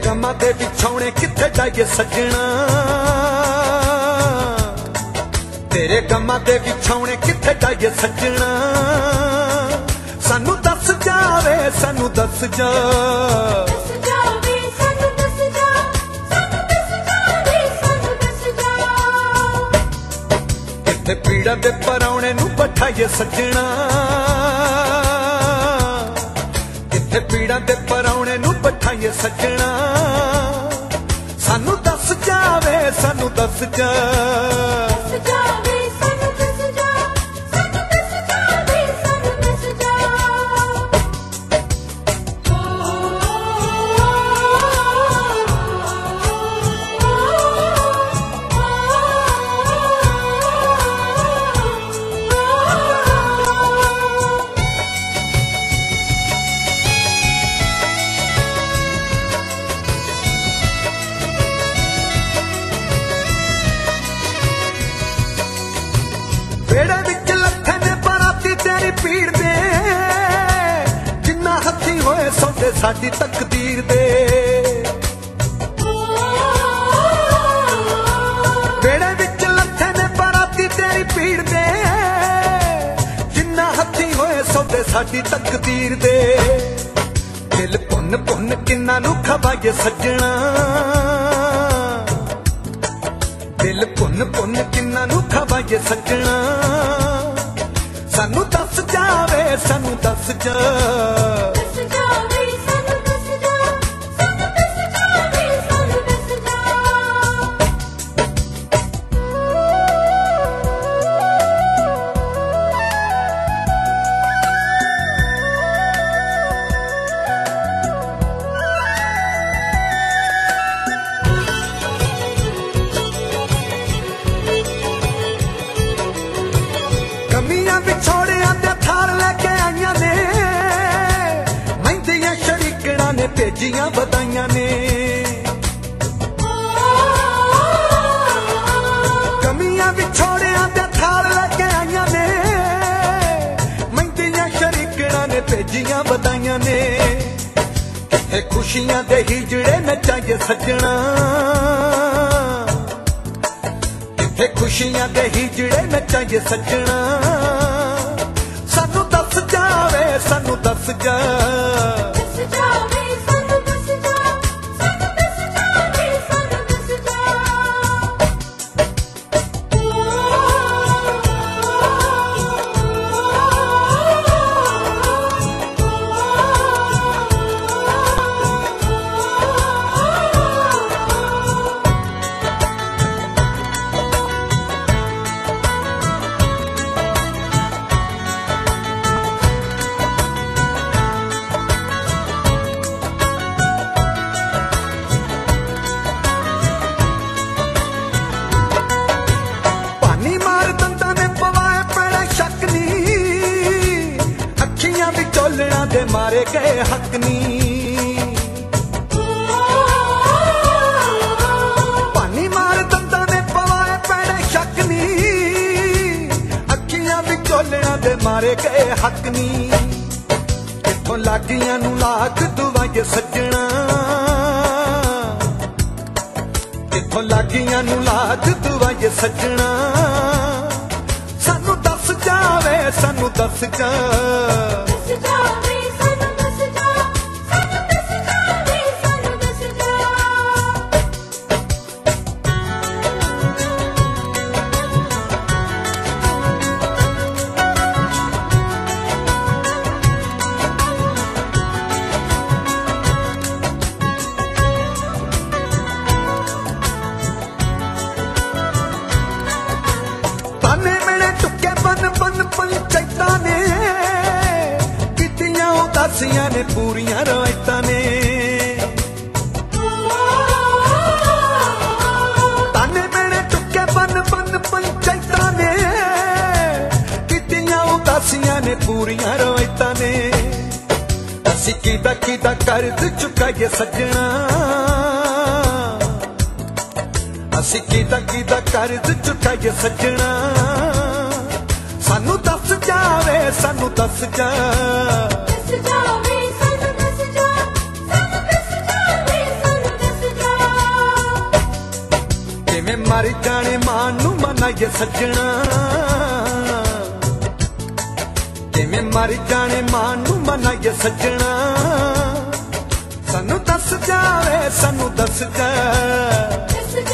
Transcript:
गमां दे विछौणे किथे जाइए सजना, तेरे गमां दे विछौणे किथे जाइए सजना। सानू दस जावे सानू दस जा, किथे पीड़ा दे परौणे नू बैठाइए सजना, किथे पीड़ा दे परौणे नू बैठाइए सजना। सानू दस जावे सानू दस जा, बेड़े विच लथे ने बराती तेरी पीड़ दे, जिन्ना हथी होए सौदे साडी तकदीर दे। बेड़े विच लथे ने बराती तेरी पीड़ दे, जिन्ना हथी होए सौदे साडी तकदीर दे। दिल पुन पुन किन्ना नू खवाइए सजना, दिल पुन पुन किन्ना नू खवाइए सजना। सानू दस जावे सानू दस जा, कमियां विछोड़ियां दे थार लेके आईयां ने, मेहंदियां शरीकड़ा ने भेजियां बधाइयां ने। कमियां विछोड़ियां दे थार लेके आईयां ने, मेहंदियां शरीकड़ा ने भेजियां बधाइयां ने। किथे खुशियां दे हिजड़े नचाइए सजना, किथे खुशियां दे हिजड़े नचाइए सजना। सानू दस जावे सानू दस जा, विचोलना दे मारे गए हक नी। पानी मार दंदा ने पवाए पैड़े शक नी, अखियां विचोलना दे मारे गए हक नी। किथों लागियां नू लाख दुआइए सजना, किथों लागियां नू लाख दुआइए सजना। सानू दस जावे सानू दस जा, पंचायतां ने कितियां उदासियां ने पूरियां रवायतां ने। ताने मेरे टुके बन बन पंचायतां ने कितियां उदासियां ने पूरियां रवायतां ने। असी कीदा कर्ज चुकाइए सजना, असी कीदा कर्ज चुकाइए सजना। सानू दस जावे सानू दस जा, दस जावे सानू दस जा, सानू दस जावे सानू दस किवें मर जाने मां नूं मनाइए सजना, किवें मर जाने मां नूं मनाइए सजना। सानू दस जावे सानू दस जा